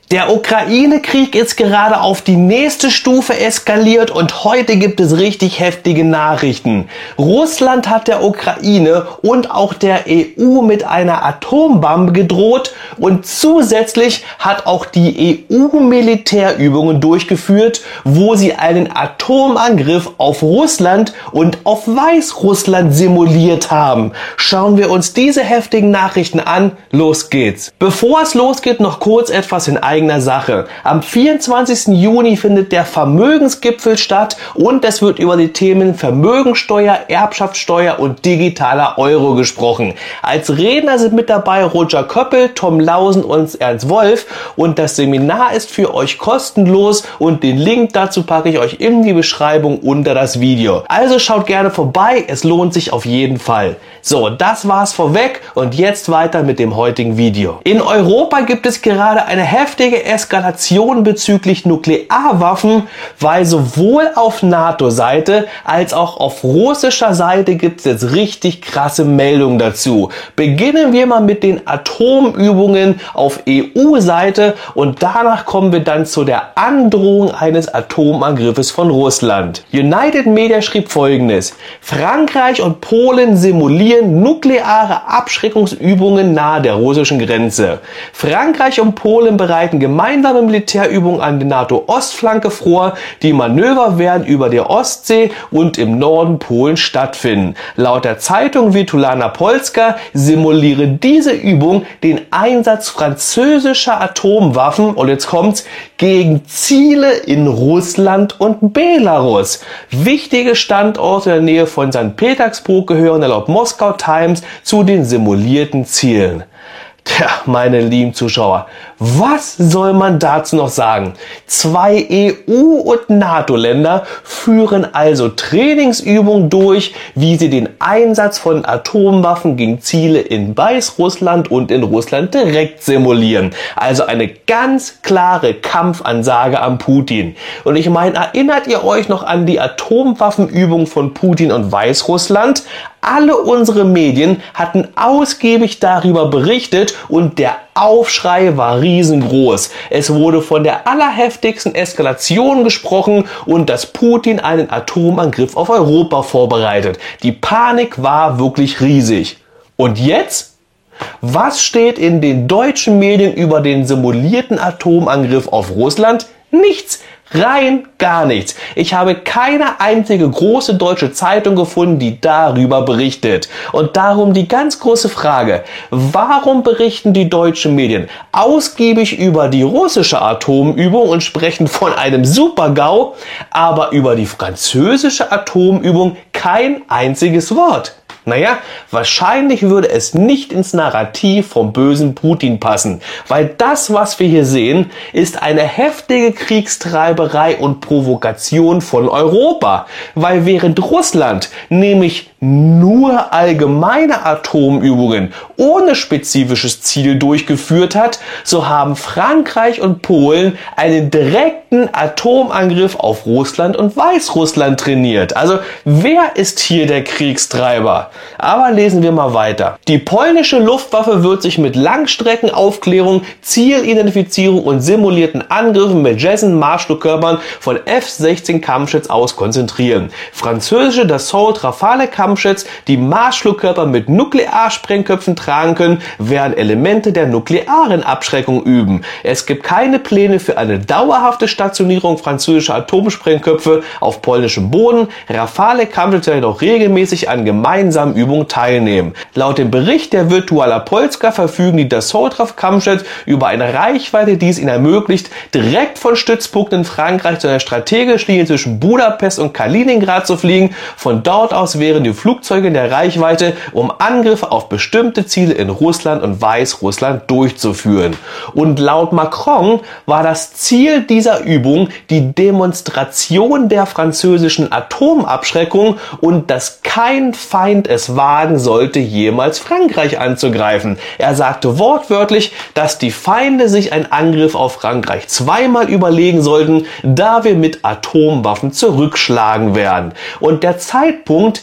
Der Ukraine-Krieg ist gerade auf die nächste Stufe eskaliert und heute gibt es richtig heftige Nachrichten. Russland hat der Ukraine und auch der EU mit einer Atombombe gedroht und zusätzlich hat auch die EU Militärübungen durchgeführt, wo sie einen Atomangriff auf Russland und auf Weißrussland simuliert haben. Schauen wir uns diese heftigen Nachrichten an. Los geht's. Bevor es losgeht, noch kurz etwas in eigener Sache. Am 24. Juni findet der Vermögensgipfel statt und es wird über die Themen Vermögensteuer, Erbschaftssteuer und digitaler Euro gesprochen. Als Redner sind mit dabei Roger Köppel, Tom Lausen und Ernst Wolf und das Seminar ist für euch kostenlos und den Link dazu packe ich euch in die Beschreibung unter das Video. Also schaut gerne vorbei, es lohnt sich auf jeden Fall. So, das war's vorweg und jetzt weiter mit dem heutigen Video. In Europa gibt es gerade eine heftige Eskalation bezüglich Nuklearwaffen, weil sowohl auf NATO-Seite als auch auf russischer Seite gibt es jetzt richtig krasse Meldungen dazu. Beginnen wir mal mit den Atomübungen auf EU-Seite und danach kommen wir dann zu der Androhung eines Atomangriffes von Russland. United Media schrieb Folgendes: Frankreich und Polen simulieren nukleare Abschreckungsübungen nahe der russischen Grenze. Frankreich und Polen bereiten gemeinsame Militärübungen an der NATO-Ostflanke vor. Die Manöver werden über der Ostsee und im Norden Polens stattfinden. Laut der Zeitung Wirtualna Polska simuliere diese Übung den Einsatz französischer Atomwaffen, und jetzt kommt's, gegen Ziele in Russland und Belarus. Wichtige Standorte in der Nähe von St. Petersburg gehören laut Moskau Times zu den simulierten Zielen. Tja, meine lieben Zuschauer, was soll man dazu noch sagen? 2 EU- und NATO-Länder führen also Trainingsübungen durch, wie sie den Einsatz von Atomwaffen gegen Ziele in Weißrussland und in Russland direkt simulieren. Also eine ganz klare Kampfansage an Putin. Und ich meine, erinnert ihr euch noch an die Atomwaffenübung von Putin und Weißrussland? Alle unsere Medien hatten ausgiebig darüber berichtet und der Aufschrei war riesengroß. Es wurde von der allerheftigsten Eskalation gesprochen und dass Putin einen Atomangriff auf Europa vorbereitet. Die Panik war wirklich riesig. Und jetzt? Was steht in den deutschen Medien über den simulierten Atomangriff auf Russland? Nichts. Rein gar nichts. Ich habe keine einzige große deutsche Zeitung gefunden, die darüber berichtet. Und darum die ganz große Frage: Warum berichten die deutschen Medien ausgiebig über die russische Atomübung und sprechen von einem Super-GAU, aber über die französische Atomübung kein einziges Wort? Naja, wahrscheinlich würde es nicht ins Narrativ vom bösen Putin passen, weil das, was wir hier sehen, ist eine heftige Kriegstreiberei und Provokation von Europa, weil während Russland nämlich nur allgemeine Atomübungen ohne spezifisches Ziel durchgeführt hat, so haben Frankreich und Polen einen direkten Atomangriff auf Russland und Weißrussland trainiert. Also wer ist hier der Kriegstreiber? Aber lesen wir mal weiter. Die polnische Luftwaffe wird sich mit Langstreckenaufklärung, Zielidentifizierung und simulierten Angriffen mit Jason-Marschflugkörpern von F-16 Kampfjets aus konzentrieren. Französische Dassault Rafale Kampfjets, die Marschflugkörper mit Nuklearsprengköpfen tragen können, werden Elemente der nuklearen Abschreckung üben. Es gibt keine Pläne für eine dauerhafte Stationierung französischer Atomsprengköpfe auf polnischem Boden. Rafale Kampfjets werden jedoch regelmäßig an gemeinsamen Übungen teilnehmen. Laut dem Bericht der Wirtualna Polska verfügen die Dassault Kampfjets über eine Reichweite, die es ihnen ermöglicht, direkt von Stützpunkten in Frankreich zu einer strategischen Linie zwischen Budapest und Kaliningrad zu fliegen. Von dort aus wären die Flugzeuge in der Reichweite, um Angriffe auf bestimmte Ziele in Russland und Weißrussland durchzuführen. Und laut Macron war das Ziel dieser Übung die Demonstration der französischen Atomabschreckung und dass kein Feind es wagen sollte, jemals Frankreich anzugreifen. Er sagte wortwörtlich, dass die Feinde sich einen Angriff auf Frankreich zweimal überlegen sollten, da wir mit Atomwaffen zurückschlagen werden. Und der Zeitpunkt, diese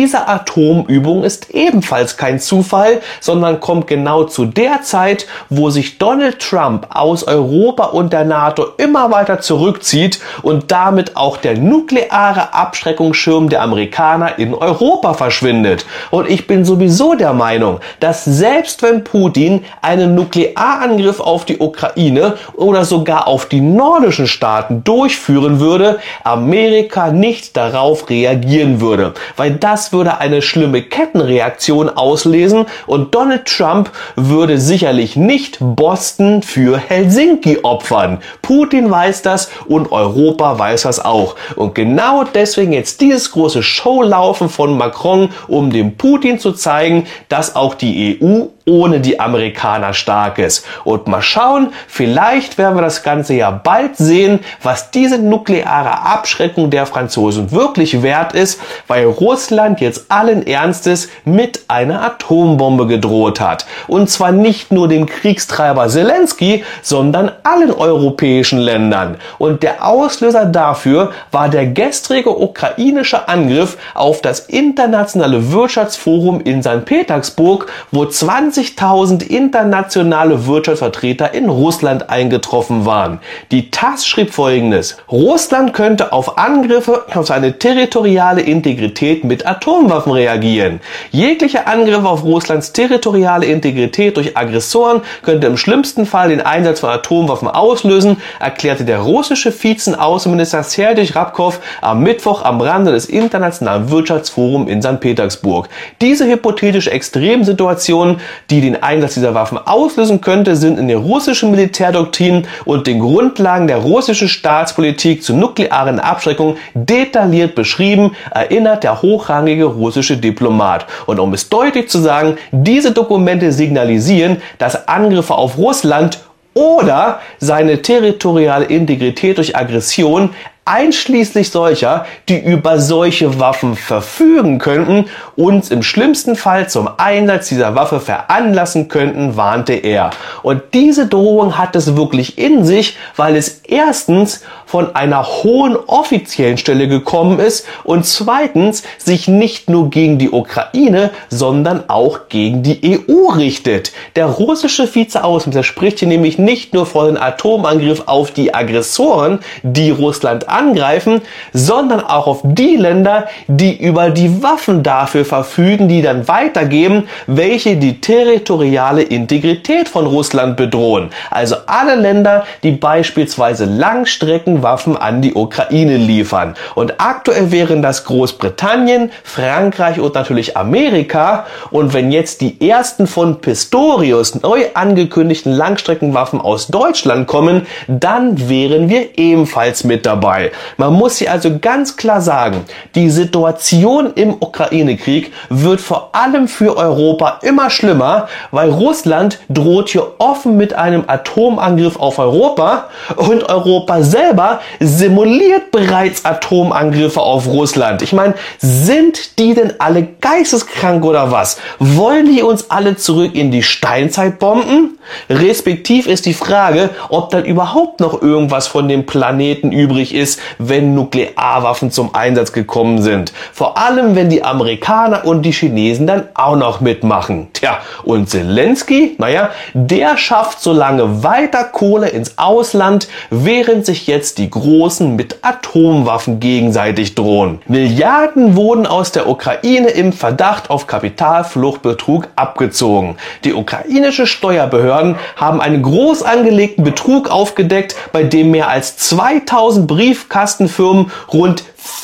diese Atomübung ist ebenfalls kein Zufall, sondern kommt genau zu der Zeit, wo sich Donald Trump aus Europa und der NATO immer weiter zurückzieht und damit auch der nukleare Abschreckungsschirm der Amerikaner in Europa verschwindet. Und ich bin sowieso der Meinung, dass selbst wenn Putin einen Nuklearangriff auf die Ukraine oder sogar auf die nordischen Staaten durchführen würde, Amerika nicht darauf reagieren würde. Weil das würde eine schlimme Kettenreaktion auslesen und Donald Trump würde sicherlich nicht Boston für Helsinki opfern. Putin weiß das und Europa weiß das auch. Und genau deswegen jetzt dieses große Showlaufen von Macron, um dem Putin zu zeigen, dass auch die EU ohne die Amerikaner stark ist. Und mal schauen, vielleicht werden wir das Ganze ja bald sehen, was diese nukleare Abschreckung der Franzosen wirklich wert ist, weil Russland jetzt allen Ernstes mit einer Atombombe gedroht hat. Und zwar nicht nur dem Kriegstreiber Zelensky, sondern allen europäischen Ländern. Und der Auslöser dafür war der gestrige ukrainische Angriff auf das internationale Wirtschaftsforum in St. Petersburg, wo 20.000 internationale Wirtschaftsvertreter in Russland eingetroffen waren. Die TASS schrieb Folgendes: Russland könnte auf Angriffe auf seine territoriale Integrität mit Atomwaffen reagieren. Jeglicher Angriff auf Russlands territoriale Integrität durch Aggressoren könnte im schlimmsten Fall den Einsatz von Atomwaffen auslösen, erklärte der russische Vizeaußenminister Sergej Rabkov am Mittwoch am Rande des Internationalen Wirtschaftsforums in St. Petersburg. Diese hypothetische Extremsituation, die den Einsatz dieser Waffen auslösen könnte, sind in der russischen Militärdoktrin und den Grundlagen der russischen Staatspolitik zur nuklearen Abschreckung detailliert beschrieben, erinnert der hochrangige russische Diplomat. Und um es deutlich zu sagen, diese Dokumente signalisieren, dass Angriffe auf Russland oder seine territoriale Integrität durch Aggression, einschließlich solcher, die über solche Waffen verfügen könnten, uns im schlimmsten Fall zum Einsatz dieser Waffe veranlassen könnten, warnte er. Und diese Drohung hat es wirklich in sich, weil es erstens von einer hohen offiziellen Stelle gekommen ist und zweitens sich nicht nur gegen die Ukraine, sondern auch gegen die EU richtet. Der russische Vizeaußenminister spricht hier nämlich nicht nur von einem Atomangriff auf die Aggressoren, die Russland angreifen, sondern auch auf die Länder, die über die Waffen dafür verfügen, die dann weitergeben, welche die territoriale Integrität von Russland bedrohen. Also alle Länder, die beispielsweise Langstreckenwaffen an die Ukraine liefern. Und aktuell wären das Großbritannien, Frankreich und natürlich Amerika. Und wenn jetzt die ersten von Pistorius neu angekündigten Langstreckenwaffen aus Deutschland kommen, dann wären wir ebenfalls mit dabei. Man muss hier also ganz klar sagen, die Situation im Ukraine-Krieg wird vor allem für Europa immer schlimmer, weil Russland droht hier offen mit einem Atomangriff auf Europa und Europa selber simuliert bereits Atomangriffe auf Russland. Ich meine, sind die denn alle geisteskrank oder was? Wollen die uns alle zurück in die Steinzeit bomben? Respektiv ist die Frage, ob dann überhaupt noch irgendwas von dem Planeten übrig ist, wenn Nuklearwaffen zum Einsatz gekommen sind. Vor allem, wenn die Amerikaner und die Chinesen dann auch noch mitmachen. Tja, und Zelensky, naja, der schafft so lange weiter Kohle ins Ausland, während sich jetzt die Großen mit Atomwaffen gegenseitig drohen. Milliarden wurden aus der Ukraine im Verdacht auf Kapitalfluchtbetrug abgezogen. Die ukrainische Steuerbehörden haben einen groß angelegten Betrug aufgedeckt, bei dem mehr als 2000 Briefkastenfirmen rund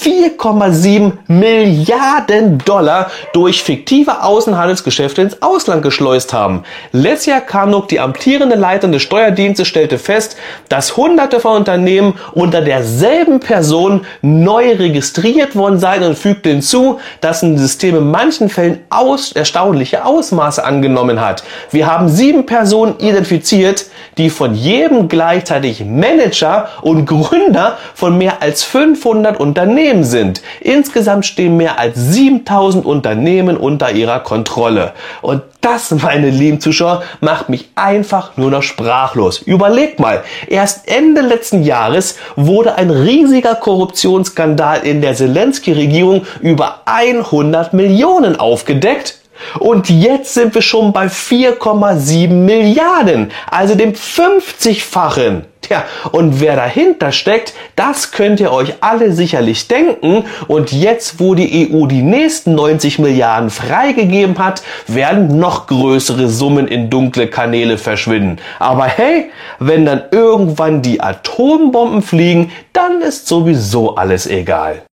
4,7 Milliarden Dollar durch fiktive Außenhandelsgeschäfte ins Ausland geschleust haben. Lesja Kanuk, die amtierende Leiterin des Steuerdienstes, stellte fest, dass Hunderte von Unternehmen unter derselben Person neu registriert worden seien und fügte hinzu, dass ein System in manchen Fällen erstaunliche Ausmaße angenommen hat. Wir haben 7 Personen identifiziert, die von jedem gleichzeitig Manager und Gründer von mehr als 500 Unternehmen Unternehmen sind. Insgesamt stehen mehr als 7000 Unternehmen unter ihrer Kontrolle. Und das, meine lieben Zuschauer, macht mich einfach nur noch sprachlos. Überlegt mal, erst Ende letzten Jahres wurde ein riesiger Korruptionsskandal in der Zelensky-Regierung über 100 Millionen aufgedeckt. Und jetzt sind wir schon bei 4,7 Milliarden, also dem 50-fachen. Tja, und wer dahinter steckt, das könnt ihr euch alle sicherlich denken. Und jetzt, wo die EU die nächsten 90 Milliarden freigegeben hat, werden noch größere Summen in dunkle Kanäle verschwinden. Aber hey, wenn dann irgendwann die Atombomben fliegen, dann ist sowieso alles egal.